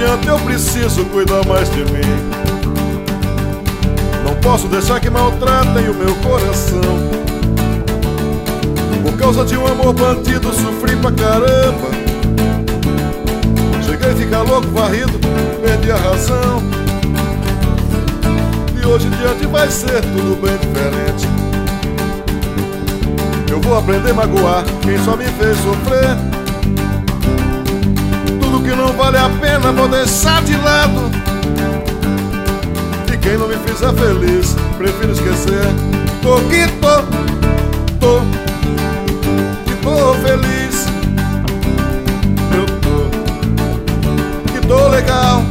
diante eu preciso cuidar mais de mim. Não posso deixar que maltratem o meu coração. Por causa de um amor bandido sofri pra caramba. Cheguei a ficar louco, varrido, perdi a razão. E hoje em diante vai ser tudo bem diferente. Eu vou aprender a magoar quem só me fez sofrer. Tudo que não vale a pena vou deixar de lado. E quem não me fizer feliz, prefiro esquecer. Tô feliz. Eu tô legal.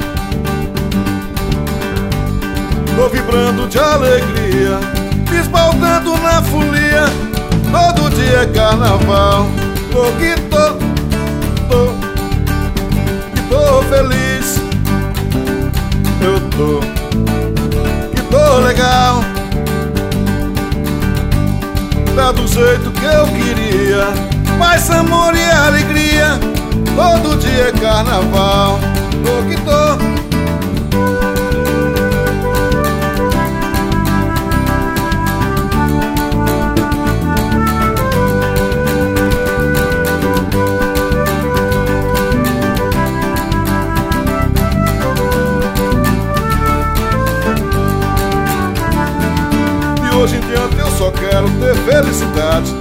Tô vibrando de alegria, me espaltando na folia. Todo dia é carnaval. Tô feliz. Eu tô legal. Tá do jeito que eu queria, paz, amor e alegria. Todo dia é carnaval. Tô hoje em diante eu só quero ter felicidade.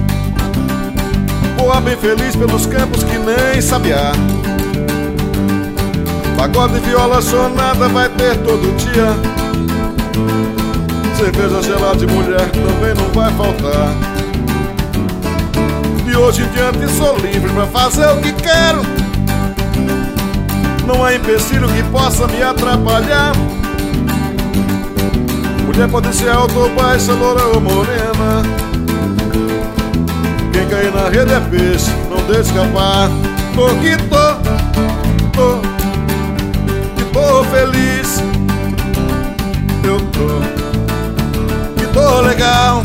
Voar bem feliz pelos campos que nem sabiá. Pagode, viola, sonada vai ter todo dia. Cerveja gelada de mulher também não vai faltar. De hoje em diante sou livre pra fazer o que quero. Não há empecilho que possa me atrapalhar. Mulher pode ser alta ou baixa, loura ou morena. Quem cair na rede é peixe, não deixe escapar. Tô feliz. Eu tô legal.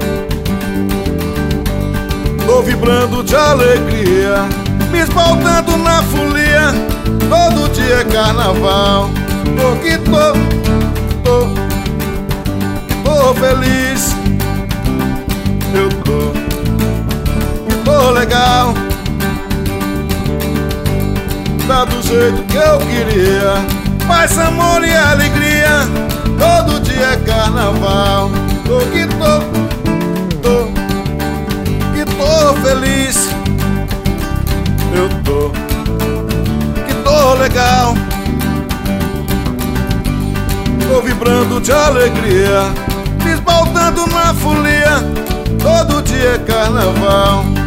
Tô vibrando de alegria, me espaltando na folia. Todo dia é carnaval. Tô feliz. Eu tô legal. Tá do jeito que eu queria, paz, amor e alegria. Todo dia é carnaval. Tô feliz. Eu tô legal. Tô vibrando de alegria, me espaltando na folia. Todo dia é carnaval.